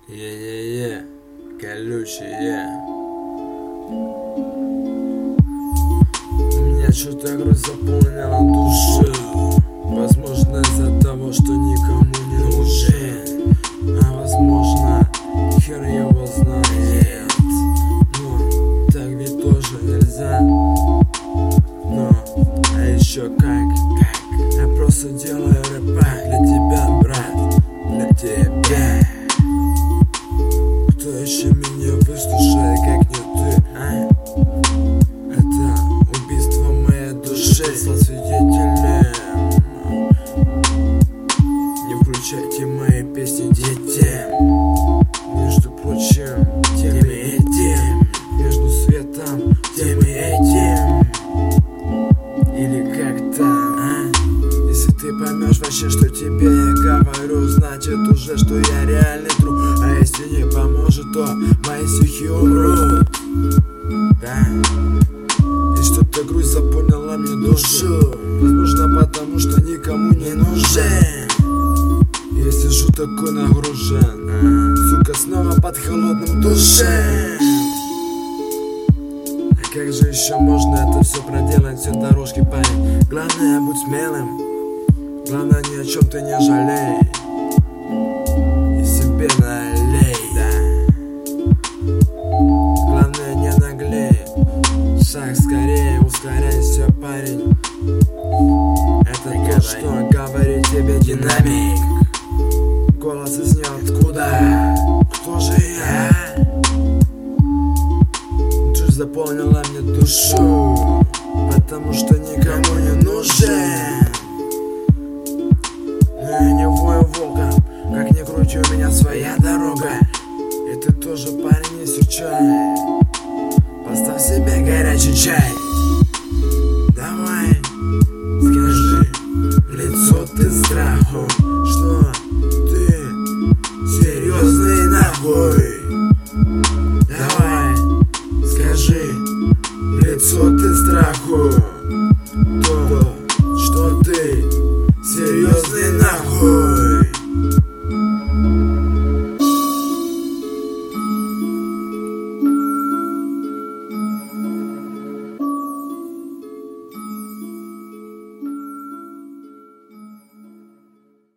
Е-е-е, колючие. У меня что-то грусть заполнила душу. Возможно, из-за того, что никому не нужен. А возможно, хер его знает. Но так ведь тоже нельзя. Но, а еще как? Я просто делаю рэпа для тебя, брат, для тебя. Кто еще меня выслушает, как не ты, а? Это убийство моей души. Стал свидетелем. Не включайте мои песни детям. Между прочим, тем и этим. Между светом, тем и этим. Или как-то, а? Если ты поймешь вообще, что тебе я говорю, значит уже, что я реальный друг. А если не поможет, то мои стихи умрут. Да? И что-то грусть заполнила мне душу. Возможно, потому что никому не нужен. Я сижу такой нагружен, сука, снова под холодным душем. А как же еще можно это все проделать, все дорожки, парень? Главное, будь смелым. Главное, ни о чем ты не жалей. И себе налей, да. Главное, не наглей. Шаг скорее, ускоряйся, парень. Это то, что говорит тебе динамик. Голос из ниоткуда. Кто же я? Ты заполнила мне душу, потому что никому не нужен. Но я не вою волком, как ни крути, у меня своя дорога. И ты тоже, парень, не серчай. Поставь себе горячий чай. Давай, скажи в лицо ты страху, что ты серьезный нахуй. Давай, скажи в лицо ты страху.